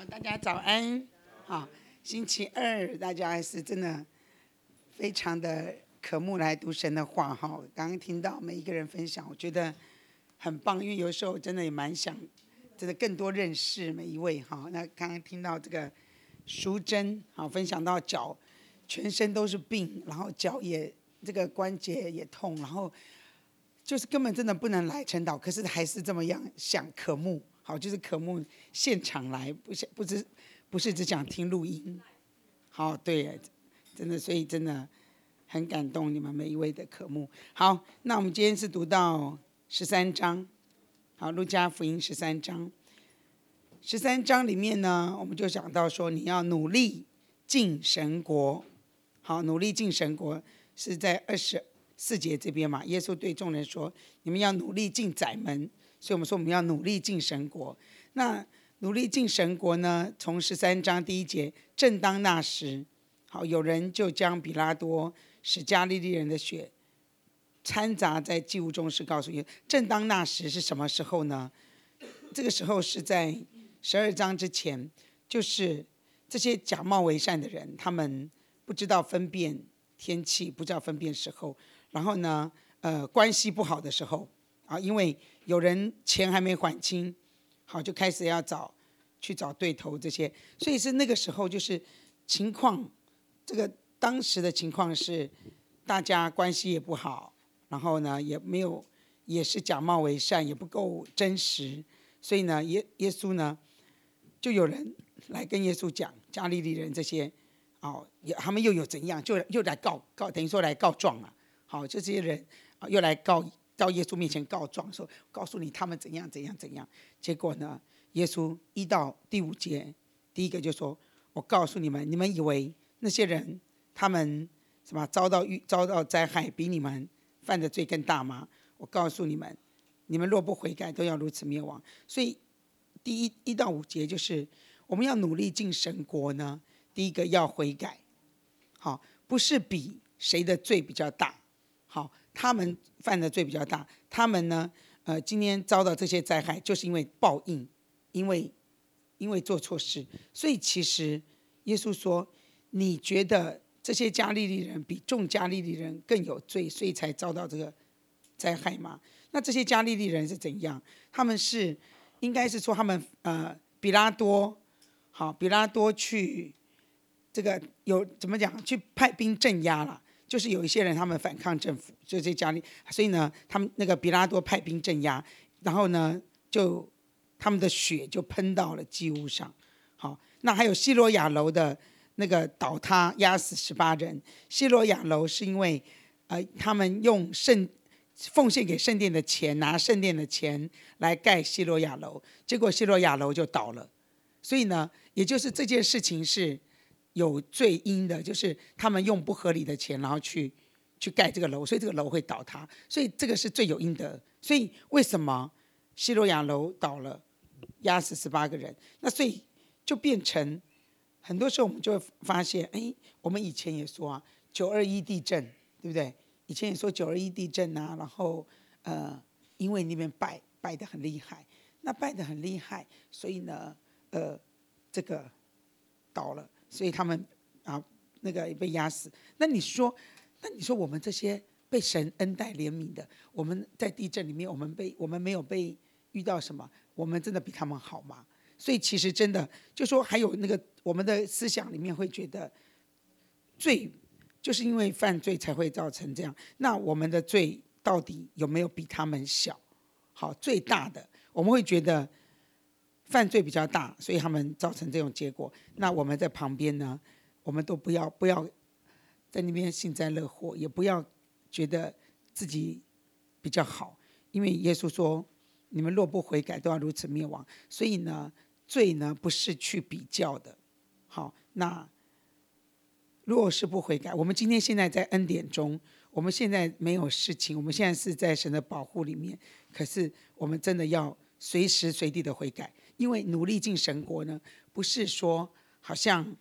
好，大家早安。好，星期二大家还是真的非常的渴慕来读神的话哈。刚刚听到每一个人分享，我觉得很棒，因为有时候真的也蛮想，真的更多认识每一位哈。那刚刚听到这个淑珍好分享到脚，全身都是病，然后脚也这个关节也痛，然后就是根本真的不能来晨祷，可是还是这么样想渴慕。好，就是渴慕现场来，不是只想听录音。好，对，真的，所以真的很感动你们每一位的渴慕。好，那我们今天是读到13章，好，路加福音13章。13章里面呢，我们就讲到说，你要努力进神国。好，努力进神国是在24节这边嘛。耶稣对众人说：“你们要努力进窄门。”所以我们说我们要努力进神国。那努力进神国呢？从13章第1节，正当那时，好，有人就将比拉多使加利利人的血掺杂在祭物中，是告诉你，正当那时是什么时候呢？这个时候是在12章之前，就是这些假冒为善的人，他们不知道分辨天气，不知道分辨时候，然后呢，关系不好的时候啊，因为有人钱还没还清，好就开始要去找对头这些，所以是那个时候就是情况，这个当时的情况是大家关系也不好，然后呢也是假冒为善，也不够真实，所以呢耶稣呢就有人来跟耶稣讲，加利利人这些，他们又有怎样，就又来告，等于说来告状了。好，就这些人又来到耶稣面前告状，说告诉你他们怎样怎样怎样。结果呢，耶稣1到第5节，第一个就说：“我告诉你们，你们以为那些人他们什么遭到灾害比你们犯的罪更大吗？我告诉你们，你们若不悔改，都要如此灭亡。”所以第一到5节就是我们要努力进神国呢。第一个要悔改，好，不是比谁的罪比较大，好，他们犯的罪比较大，他们呢，今天遭到这些灾害，就是因为报应，因为做错事。所以其实耶稣说，你觉得这些加利利人比众加利利人更有罪，所以才遭到这个灾害吗？那这些加利利人是怎样？他们是应该是说他们比拉多去这个有怎么讲？去派兵镇压了。就是有一些人他们反抗政府，就这加利，所以呢，他们那个比拉多派兵镇压，然后呢，就他们的血就喷到了祭物上。好，那还有西罗亚楼的那个倒塌，压死18人。西罗亚楼是因为他们用奉献给圣殿的钱，拿圣殿的钱来盖西罗亚楼，结果西罗亚楼就倒了。所以呢，也就是这件事情是有罪因的，就是他们用不合理的钱，然后去盖这个楼，所以这个楼会倒塌，所以这个是罪有应得。所以为什么西罗亚楼倒了，压死18个人？那所以就变成很多时候我们就会发现，我们以前也说啊，921地震，对不对？以前也说921地震啊，然后因为那边拜得很厉害，那拜得很厉害，所以呢，这个倒了。所以他们那个被压死。那你说我们这些被神恩待怜悯的，我们在地震里面，我们没有被遇到什么，我们真的比他们好吗？所以其实真的就说还有那个我们的思想里面会觉得，罪就是因为犯罪才会造成这样。那我们的罪到底有没有比他们小？好，最大的我们会觉得犯罪比较大，所以他们造成这种结果。那我们在旁边呢，我们都不要在那边幸灾乐祸，也不要觉得自己比较好，因为耶稣说，你们若不悔改，都要如此灭亡。所以呢，罪呢不是去比较的。好，那如果是不悔改，我们今天现在在恩典中，我们现在没有事情，我们现在是在神的保护里面，可是我们真的要随时随地的悔改。因为努力进神国呢，不是说好像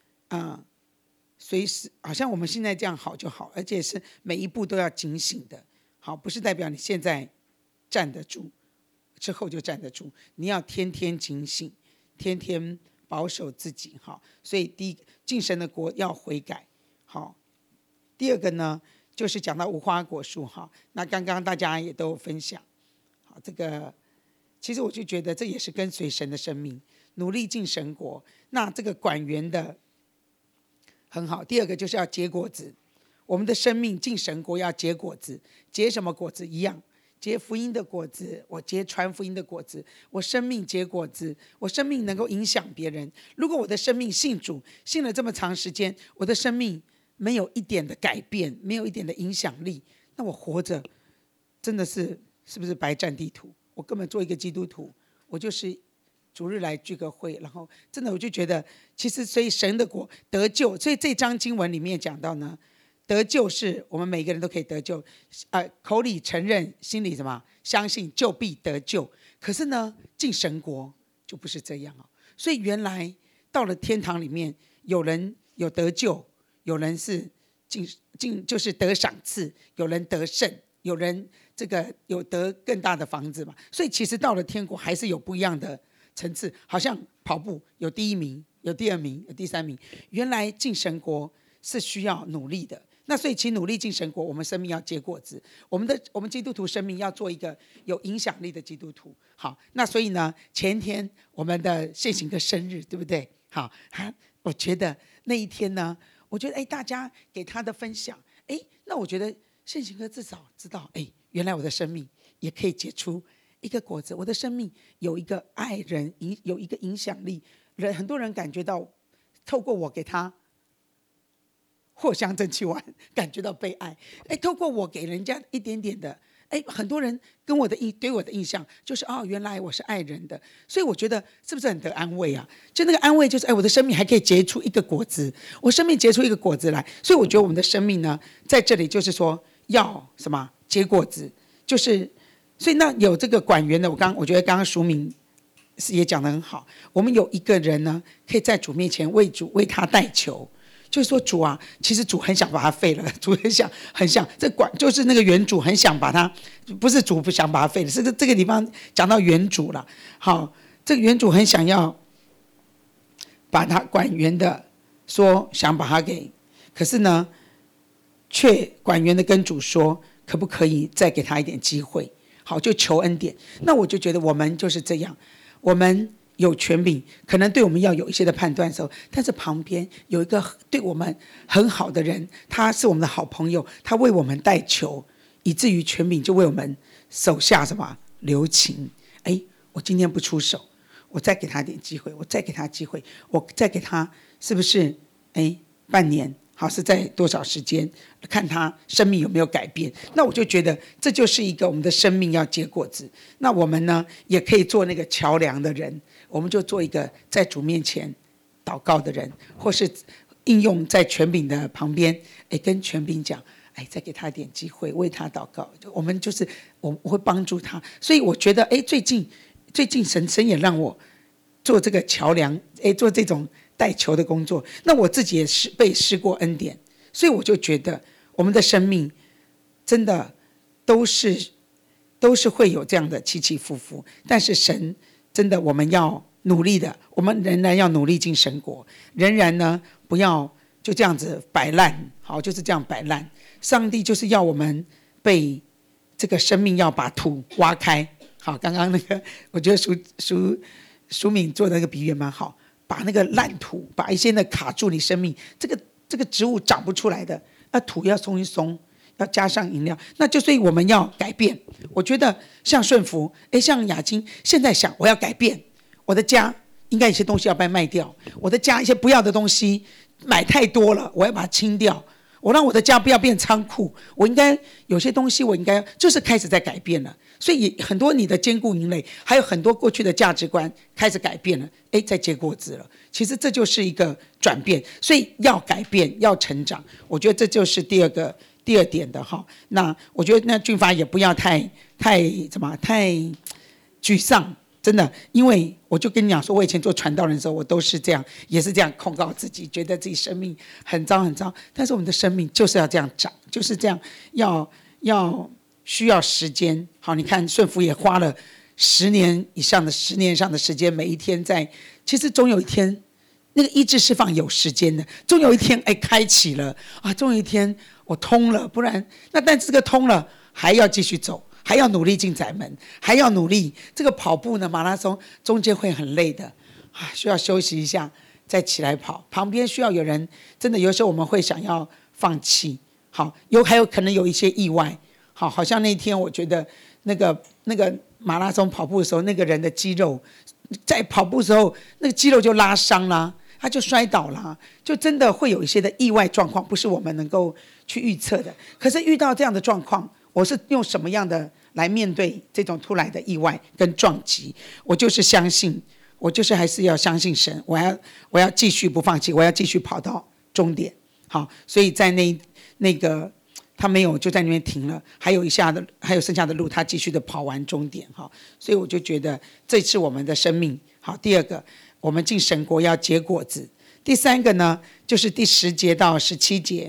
随时好像我们现在这样好就好，而且是每一步都要警醒的。好，不是代表你现在站得住之后就站得住，你要天天警醒，天天保守自己。好，所以第一个进神的国要悔改。好，第二个呢，就是讲到无花果树。哈，那刚刚大家也都有分享。好，这个其实我就觉得这也是跟随神的生命，努力进神国。那这个管园的很好。第二个就是要结果子，我们的生命进神国要结果子。结什么果子？一样，结福音的果子，我结传福音的果子，我生命结果子，我生命能够影响别人。如果我的生命信主信了这么长时间，我的生命没有一点的改变，没有一点的影响力，那我活着真的是不是白占地图？我根本做一个基督徒，我就是主日来聚个会，然后真的我就觉得，其实所以神的国得救，所以这章经文里面讲到呢，得救是我们每个人都可以得救，口里承认，心里什么相信，就必得救。可是呢，进神国就不是这样哦。所以原来到了天堂里面，有人有得救，有人是就是得赏赐，有人得胜，有人这个有得更大的房子嘛。所以其实到了天国还是有不一样的层次，好像跑步有第一名，有第二名，有第三名。原来进神国是需要努力的。那所以其实努力进神国，我们生命要结果子，我们基督徒生命要做一个有影响力的基督徒。好，那所以呢，前天我们的宪行哥生日，对不对？好，我觉得那一天呢，我觉得大家给他的分享，那我觉得宪行哥至少知道，原来我的生命也可以结出一个果子，我的生命有一个爱人，有一个影响力，很多人感觉到透过我给他藿香正气丸，感觉到被爱。透过我给人家一点点的，很多人跟对我的印象就是原来我是爱人的。所以我觉得是不是很得安慰啊？就那个安慰就是我的生命还可以结出一个果子，我生命结出一个果子来。所以我觉得我们的生命呢，在这里就是说要什么结果子，就是所以那有这个管园的，我觉得刚刚淑敏也讲得很好。我们有一个人呢，可以在主面前为他代求。就是说主啊，其实主很想把他废了，主很想就是那个原主很想把他，不是主不想把他废了，是这个地方讲到原主了。好，这个原主很想要把他管园的说想把他给，可是呢，却管园的跟主说，可不可以再给他一点机会？好，就求恩典。那我就觉得我们就是这样，我们有权柄，可能对我们要有一些的判断的时候，但是旁边有一个对我们很好的人，他是我们的好朋友，他为我们代求，以至于权柄就为我们手下什么留情。我今天不出手，我再给他点机会，我再给他机会，我再给他，是不是半年？好，是在多少时间？看他生命有没有改变。那我就觉得这就是一个我们的生命要结果子。那我们呢，也可以做那个桥梁的人，我们就做一个在主面前祷告的人，或是应用在权柄的旁边，跟权柄讲，再给他一点机会，为他祷告。我们就是我会帮助他。所以我觉得，最近神也让我做这个桥梁，做这种代求的工作。那我自己也是被施过恩典，所以我就觉得我们的生命真的都是会有这样的起起伏伏，但是神真的我们要努力的，我们仍然要努力进神国，仍然呢不要就这样子摆烂。好，就是这样摆烂。上帝就是要我们被这个生命要把土挖开。好，刚刚那个我觉得淑敏做的那个比喻蛮好，把那个烂土，把一些呢卡住你生命，这个植物长不出来的，那土要松一松，要加上饮料，那就所以我们要改变。我觉得像顺服，像雅晶现在想我要改变，我的家应该有些东西要被卖掉，我的家一些不要的东西买太多了，我要把它清掉。我让我的家不要变仓库，我应该有些东西我应该就是开始在改变了。所以很多你的坚固营垒，还有很多过去的价值观开始改变了，在结果子了。其实这就是一个转变，所以要改变，要成长。我觉得这就是第二点的哈。那我觉得那俊发也不要太沮丧。真的，因为我就跟你讲说，我以前做传道人的时候，我都是这样，也是这样控告自己，觉得自己生命很糟很糟。但是我们的生命就是要这样长，就是这样，需要时间。好，你看顺服也花了 10年以上的时间，每一天其实总有一天那个医治释放有时间的，终有一天开启了啊，终有一天我通了，不然但这个通了还要继续走，还要努力进窄门，还要努力。这个跑步呢，马拉松中间会很累的啊，需要休息一下再起来跑，旁边需要有人，真的有时候我们会想要放弃。好，还有可能有一些意外。好像那天我觉得那个马拉松跑步的时候，那个人的肌肉在跑步的时候，那个肌肉就拉伤了，他就摔倒了，就真的会有一些的意外状况，不是我们能够去预测的。可是遇到这样的状况，我是用什么样的来面对这种突来的意外跟撞击？我就是相信，我就是还是要相信神，我要继续不放弃，我要继续跑到终点。好，所以在那个他没有就在那边停了，还有剩下的路，他继续的跑完终点。好，所以我就觉得这是我们的生命。好，第二个，我们进神国要结果子。第三个呢，就是第10节到17节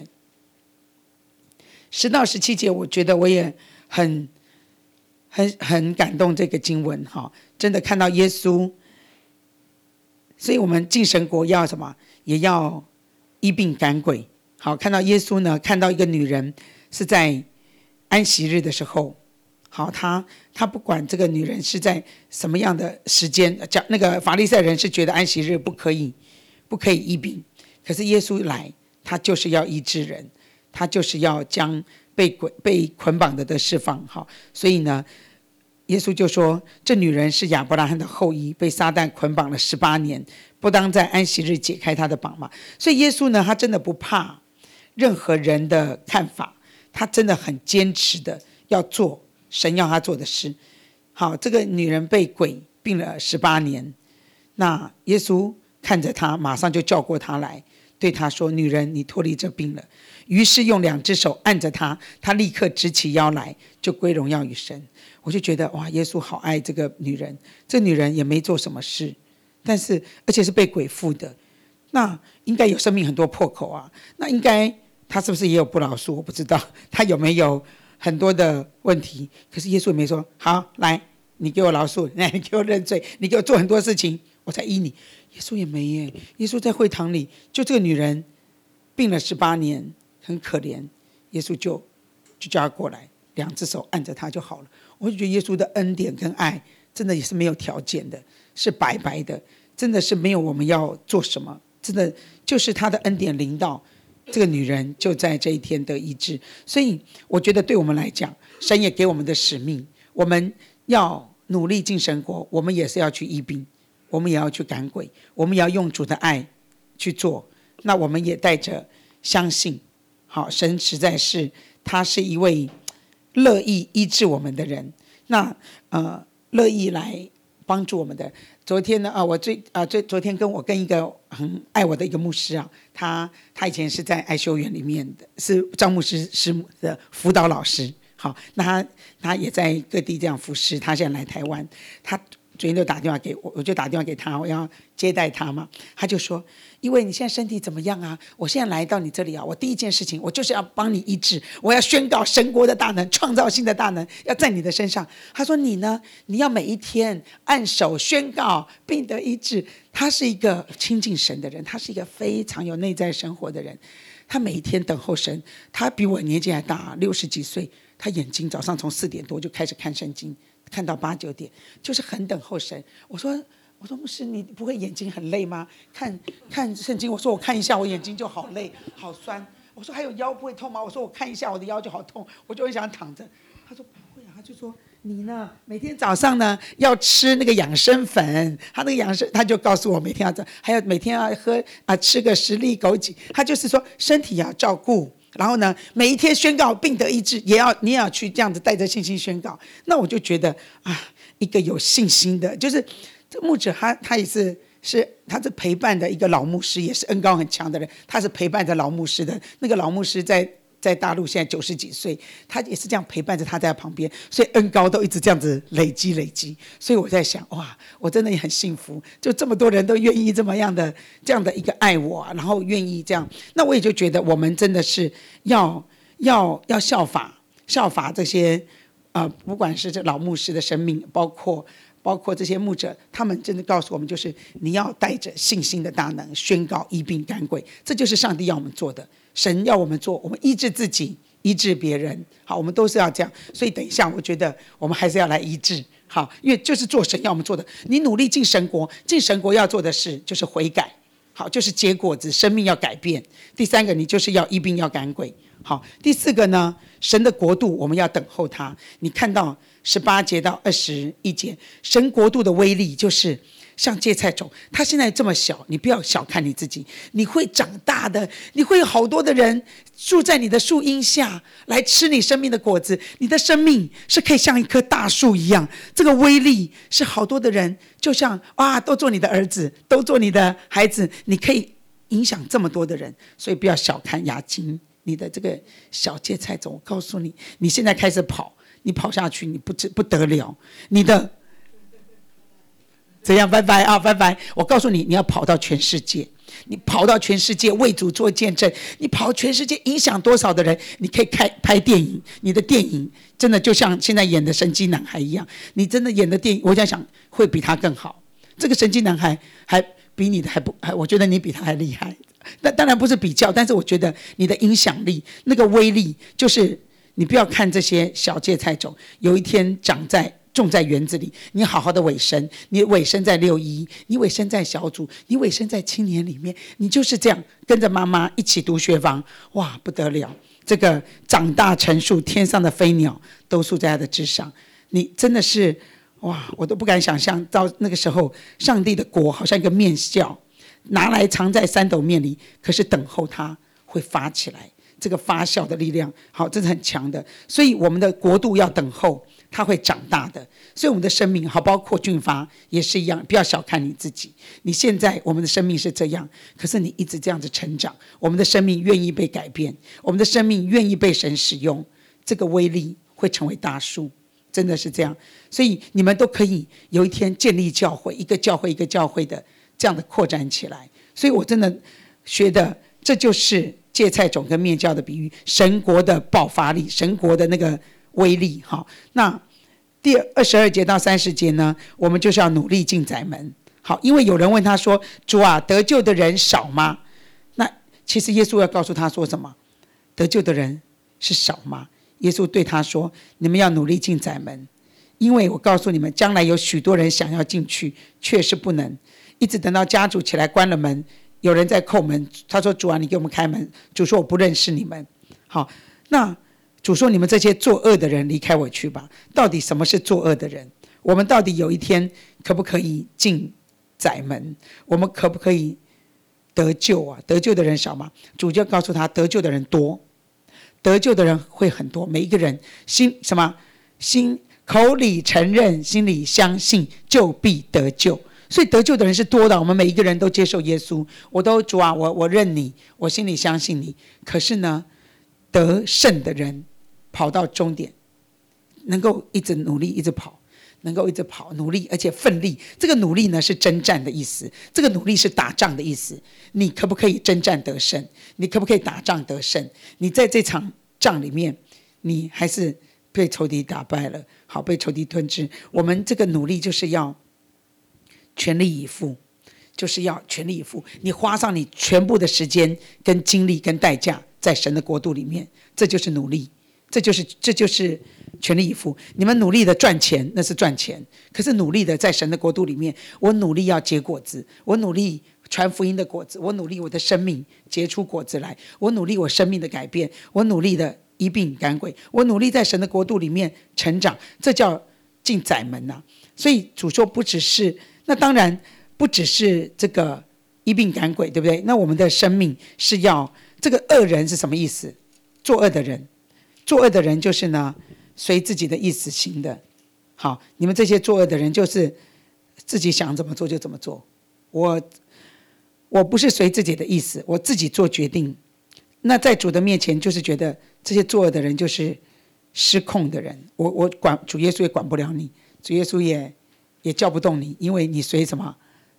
，10到17节，我觉得我也很感动这个经文。哈，真的看到耶稣，所以我们进神国要什么？也要医病赶鬼。好，看到耶稣呢，看到一个女人是在安息日的时候，好，他不管这个女人是在什么样的时间，讲那个法利赛人是觉得安息日不可以医病，可是耶稣来，他就是要医治人，他就是要将被捆绑的释放。好，所以呢，耶稣就说，这女人是亚伯拉罕的后裔，被撒旦捆绑了18年，不当在安息日解开他的绑吗？所以耶稣呢，他真的不怕任何人的看法，他真的很坚持的要做神要他做的事。好，这个女人被鬼病了18年，那耶稣看着她，马上就叫过她来，对她说，女人，你脱离这病了。于是用2只手按着她，她立刻直起腰来，就归荣耀与神。我就觉得哇，耶稣好爱这个女人，这女人也没做什么事，但是而且是被鬼附的，那应该有生命很多破口啊，那应该他是不是也有不饶恕？我不知道他有没有很多的问题。可是耶稣也没说，好，来，你给我饶恕，你给我认罪，你给我做很多事情，我才医你。耶稣也没耶。耶稣在会堂里，就这个女人病了18年，很可怜，耶稣就叫她过来，2只手按着她就好了。我就觉得耶稣的恩典跟爱真的也是没有条件的，是白白的，真的是没有我们要做什么，真的就是他的恩典临到这个女人，就在这一天得医治。所以我觉得对我们来讲，神也给我们的使命，我们要努力进神国，我们也是要去医病，我们也要去赶鬼，我们也要用主的爱去做。那我们也带着相信，好，神实在是他是一位乐意医治我们的人，那乐意来帮助我们的。昨天呢，昨天我跟一个很爱我的一个牧师啊，他以前是在爱修园里面的，是张牧师师母的辅导老师。好，那他也在各地这样服侍，他现在来台湾，他昨天就打电话给我，我就打电话给他，我要接待他嘛。他就说，因为你现在身体怎么样啊？我现在来到你这里啊，我第一件事情我就是要帮你医治，我要宣告神国的大能，创造性的大能要在你的身上。他说你呢，你要每一天按手宣告病得医治。他是一个亲近神的人，他是一个非常有内在生活的人，他每一天等候神。他比我年纪还大，60几岁，他眼睛早上从4点多就开始看圣经，看到8、9点，就是很等候神。我说牧师，你不会眼睛很累吗？看圣经。我说我看一下，我眼睛就好累好酸。我说还有腰不会痛吗？我说我看一下，我的腰就好痛，我就很想躺着。他说不会啊，他就说你呢，每天早上呢要吃那个养生粉，他那个养生，他就告诉我每天要这，还有每天要喝吃个10粒枸杞。他就是说身体要照顾，然后呢每一天宣告病得医治，你也要去这样子带着信心宣告。那我就觉得一个有信心的，就是这牧者他也是他是陪伴的一个老牧师，也是恩膏很强的人，他是陪伴着老牧师的。那个老牧师在大陆现在90几岁，他也是这样陪伴着他在旁边，所以恩膏都一直这样子累积。所以我在想，哇，我真的也很幸福，就这么多人都愿意这样的一个爱我，然后愿意这样。那我也就觉得我们真的是要效法这些不管是这老牧师的生命，包括这些牧者，他们真的告诉我们，就是你要带着信心的大能，宣告医病赶鬼，这就是上帝要我们做的。神要我们做，我们医治自己，医治别人。好，我们都是要这样。所以等一下，我觉得我们还是要来医治。好，因为就是做神要我们做的。你努力进神国，进神国要做的事就是悔改。好，就是结果子，生命要改变。第三个，你就是要医病要赶鬼。好，第四个呢，神的国度我们要等候他。你看到18节到21节，神国度的威力就是像芥菜种，它现在这么小，你不要小看你自己，你会长大的，你会有好多的人住在你的树荫下来吃你生命的果子，你的生命是可以像一棵大树一样，这个威力是好多的人，就像都做你的儿子，都做你的孩子，你可以影响这么多的人。所以不要小看雅金，你的这个小芥菜种，我告诉你，你现在开始跑，你跑下去你不得了，你的怎样？拜拜啊，拜拜！我告诉你，你要跑到全世界，你跑到全世界为主做见证，你跑全世界影响多少的人？你可以拍电影，你的电影真的就像现在演的神奇男孩一样，你真的演的电影，我在想会比他更好。这个神奇男孩还比你的我觉得你比他还厉害。那当然不是比较，但是我觉得你的影响力、那个威力，就是你不要看这些小芥菜种，有一天种在园子里，你好好的委身，你委身在6一，你委身在小组，你委身在青年里面，你就是这样跟着妈妈一起读学房，哇，不得了！这个长大成树，天上的飞鸟都宿在他的枝上，你真的是哇，我都不敢想象到那个时候，上帝的国好像一个面酵，拿来藏在3斗面里，可是等候它会发起来，这个发酵的力量，好，这是很强的。所以我们的国度要等候，它会长大的。所以我们的生命，好，包括俊发也是一样，不要小看你自己。你现在我们的生命是这样，可是你一直这样子成长，我们的生命愿意被改变，我们的生命愿意被神使用，这个威力会成为大树，真的是这样。所以你们都可以有一天建立教会，一个教会一个教会的这样的扩展起来。所以我真的觉得这就是芥菜种跟面酵的比喻，神国的爆发力，神国的那个威力。好，那第22节到30节呢，我们就是要努力进窄门。好，因为有人问他说，主啊，得救的人少吗？那其实耶稣要告诉他说什么？得救的人是少吗？耶稣对他说，你们要努力进窄门，因为我告诉你们，将来有许多人想要进去，却是不能，一直等到家主起来关了门，有人在叩门，他说，主啊，你给我们开门。主说，我不认识你们。好，那主说，你们这些作恶的人离开我去吧。到底什么是作恶的人？我们到底有一天可不可以进窄门？我们可不可以得救啊？得救的人少吗？主就告诉他，得救的人多，得救的人会很多。每一个人心口里承认，心里相信，就必得救。所以得救的人是多的，我们每一个人都接受耶稣，我都主啊，我认你，我心里相信你。可是呢，得胜的人跑到终点，能够一直努力一直跑，能够一直跑努力而且奋力。这个努力呢是征战的意思，这个努力是打仗的意思。你可不可以征战得胜？你可不可以打仗得胜？你在这场仗里面，你还是被仇敌打败了，好，被仇敌吞吃。我们这个努力就是要全力以赴，就是要全力以赴。你花上你全部的时间跟精力跟代价在神的国度里面，这就是努力，这就是全力以赴。你们努力的赚钱，那是赚钱，可是努力的在神的国度里面，我努力要结果子，我努力传福音的果子，我努力我的生命结出果子来，我努力我生命的改变，我努力的医病赶鬼，我努力在神的国度里面成长，这叫进窄门啊。所以主说不只是，那当然不只是这个医病赶鬼，对不对？那我们的生命是要，这个恶人是什么意思？作恶的人，作恶的人就是呢，随自己的意思行的。好，你们这些作恶的人就是自己想怎么做就怎么做。我不是随自己的意思，我自己做决定。那在主的面前，就是觉得这些作恶的人就是失控的人。主耶稣也管不了你，主耶稣也叫不动你，因为你随什么？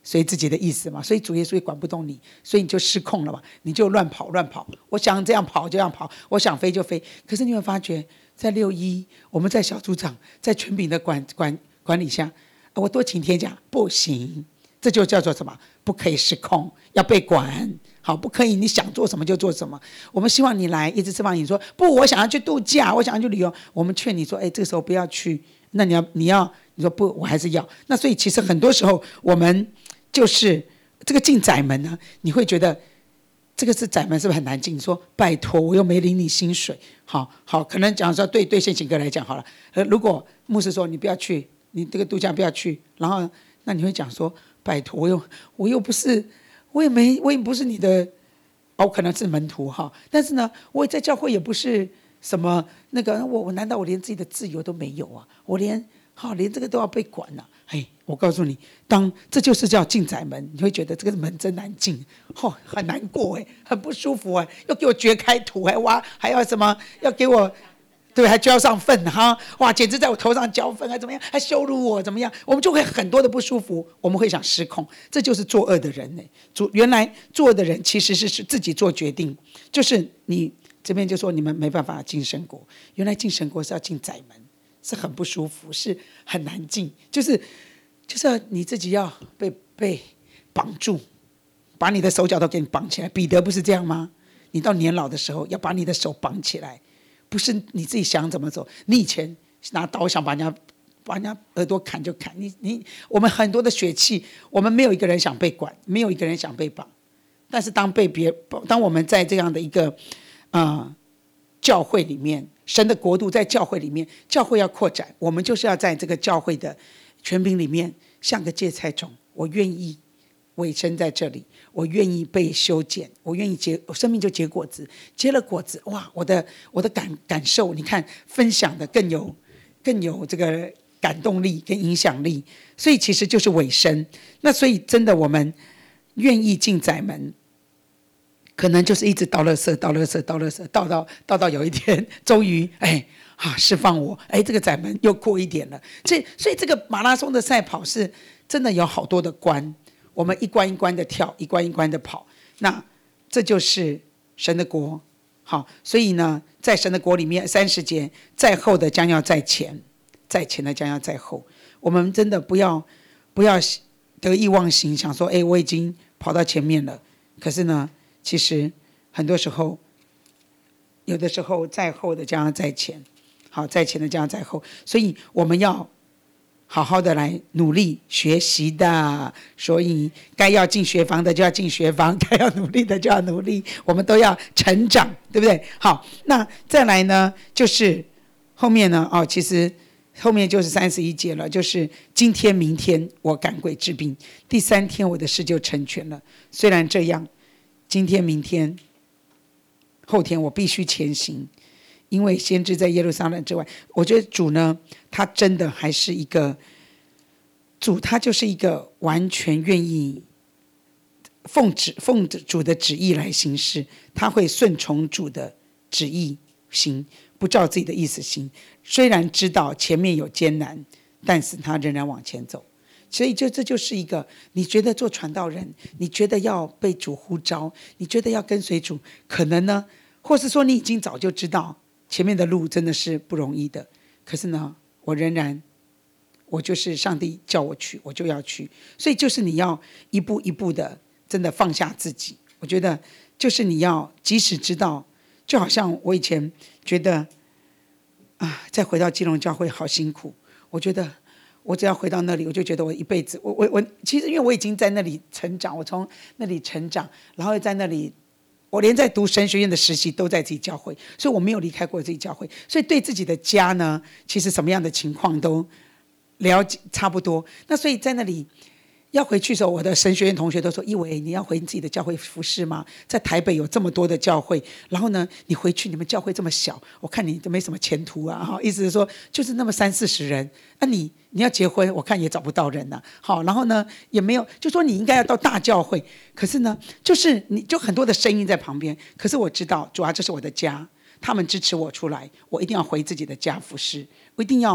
随自己的意思嘛，所以主耶稣也管不动你，所以你就失控了嘛，你就乱跑，我想这样跑就这样跑，我想飞就飞。可是你会发觉，在6·1，我们在小组长在权柄的管理下，我多请天假不行，这就叫做什么？不可以失控，要被管。好，不可以你想做什么就做什么。我们希望你来，一直释放你说不，我想要去度假，我想要去旅游。我们劝你说，这个时候不要去。那你说不，我还是要。那所以其实很多时候我们就是这个进窄门呢，你会觉得这个是窄门，是不是很难进？你说拜托，我又没领你薪水。好，可能讲说对现行哥来讲好了。如果牧师说你不要去，你这个度假不要去，然后那你会讲说拜托，我又不是。我也不是你的，我可能是门徒哈，但是呢，我在教会也不是什么那个，我难道我连自己的自由都没有啊？我连这个都要被管了、我告诉你，这就是叫进窄门，你会觉得这个门真难进，很难过很不舒服要给我掘开土还要什么，要给我。对，还浇上粪哇，简直在我头上浇粪，还怎么样？还羞辱我，怎么样？我们就会很多的不舒服，我们会想失控，这就是作恶的人原来作恶的人其实是自己做决定，就是你这边就说你们没办法进神国，原来进神国是要进窄门，是很不舒服，是很难进，就是你自己要被绑住，把你的手脚都给你绑起来。彼得不是这样吗？你到年老的时候要把你的手绑起来。不是你自己想怎么走，你以前拿刀想把人家耳朵砍就砍，我们很多的血气，我们没有一个人想被管，没有一个人想被绑。但是当我们在这样的一个教会里面，神的国度在教会里面，教会要扩展，我们就是要在这个教会的权柄里面像个芥菜种，我愿意委身在这里，我愿意被修剪，我愿意生命就结果子，结了果子，哇，我的感受，你看分享的更有这个感动力跟影响力，所以其实就是委身。那所以真的我们愿意进窄门，可能就是一直倒垃圾，倒到有一天终于释放我，这个窄门又过一点了。所以这个马拉松的赛跑是真的有好多的关。我们一关一关的跳，一关一关的跑，那这就是神的国。好，所以呢，在神的国里面，30节，在后的将要在前，在前的将要在后。我们真的不要得意忘形，想说，我已经跑到前面了。可是呢，其实很多时候，有的时候在后的将要在前，好，在前的将要在后，所以我们要好好的来努力学习的，所以该要进学房的就要进学房，该要努力的就要努力，我们都要成长，对不对？好，那再来呢，就是后面呢，其实后面就是31节了，就是今天明天我赶鬼治病，第3天我的事就成全了。虽然这样，今天明天后天我必须前行，因为先知在耶路撒冷之外。我觉得主呢，他真的还是一个主，他就是一个完全愿意奉主的旨意来行事，他会顺从主的旨意行，不照自己的意思行。虽然知道前面有艰难，但是他仍然往前走。所以这就是一个，你觉得做传道人，你觉得要被主呼召，你觉得要跟随主，可能呢，或是说你已经早就知道前面的路真的是不容易的，可是呢，我就是上帝叫我去，我就要去。所以就是你要一步一步的真的放下自己。我觉得就是你要即使知道，就好像我以前觉得再回到基隆教会好辛苦，我觉得我只要回到那里，我就觉得我一辈子，我其实因为我已经在那里成长，我从那里成长，然后在那里，我连在读神学院的实习都在自己教会，所以我没有离开过自己教会，所以对自己的家呢，其实什么样的情况都了解差不多。那所以在那里要回去的时候，我的神学院同学都说：“一伟，你要回你自己的教会服事吗？在台北有这么多的教会，然后呢，你回去你们教会这么小，我看你都没什么前途啊！意思是说，就是那么30-40人，你要结婚，我看也找不到人啊。好，然后呢，也没有，就说你应该要到大教会，可是呢，就是你就很多的声音在旁边。可是我知道，主要这是我的家，他们支持我出来，我一定要回自己的家服事，我一定要。”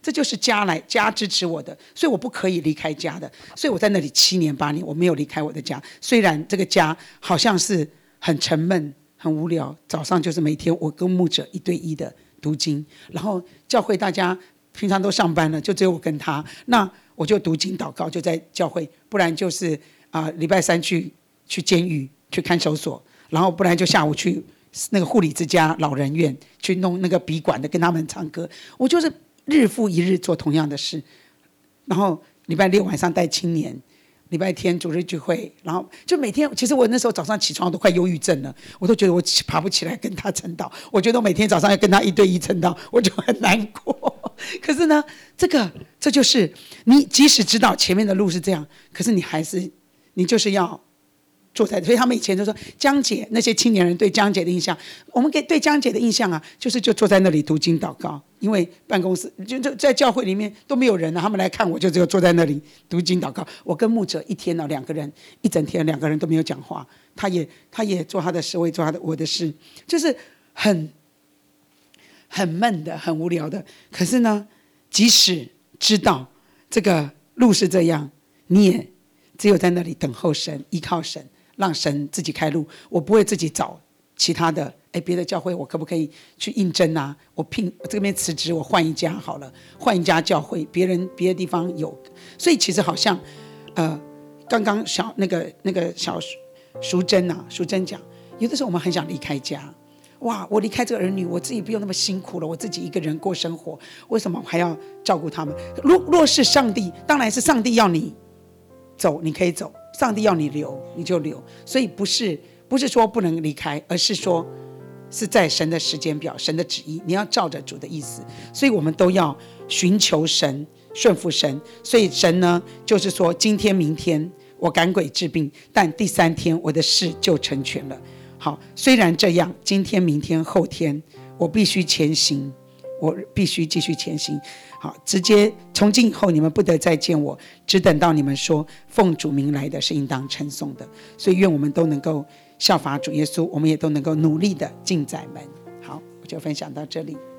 这就是家支持我的，所以我不可以离开家的。所以我在那里7年8年，我没有离开我的家。虽然这个家好像是很沉闷、很无聊，早上就是每天我跟牧者1对1的读经，然后教会大家平常都上班了，就只有我跟他，那我就读经祷告，就在教会，不然就是礼拜3去监狱去看守所，然后不然就下午去那个护理之家老人院去弄那个笔管的，跟他们唱歌。我就是日复一日做同样的事，然后礼拜6晚上带青年，礼拜天主日聚会，然后就每天，其实我那时候早上起床都快忧郁症了，我都觉得我爬不起来跟他晨祷，我觉得我每天早上要跟他1对1晨祷，我就很难过。可是呢，这就是你即使知道前面的路是这样，可是你就是要坐在，所以他们以前就说江姐，那些青年人对江姐的印象，我们对江姐的印象就坐在那里读经祷告，因为办公室就在教会里面都没有人他们来看我，就只有坐在那里读经祷告。我跟牧者一天2个人，一整天2个人都没有讲话，他也做他的事，我也做我的事，就是很闷的，很无聊的。可是呢，即使知道这个路是这样，你也只有在那里等候神，依靠神，让神自己开路。我不会自己找其他的，别的教会我可不可以去应征啊？我这边辞职，我换一家好了，换一家教会，别的地方有。所以其实好像，刚刚那个小淑珍讲，有的时候我们很想离开家。哇，我离开这个儿女，我自己不用那么辛苦了，我自己一个人过生活，为什么还要照顾他们？若是上帝，当然是上帝要你走，你可以走；上帝要你留，你就留。所以不是说不能离开，而是说是在神的时间表、神的旨意，你要照着主的意思。所以我们都要寻求神，顺服神。所以神呢，就是说今天、明天我赶鬼治病，但第3天我的事就成全了。好，虽然这样，今天、明天、后天，我必须前行，我必须继续前行。好，直接从今以后，你们不得再见我，只等到你们说奉主名来的是应当称颂的。所以愿我们都能够效法主耶稣，我们也都能够努力的进窄门。好，我就分享到这里。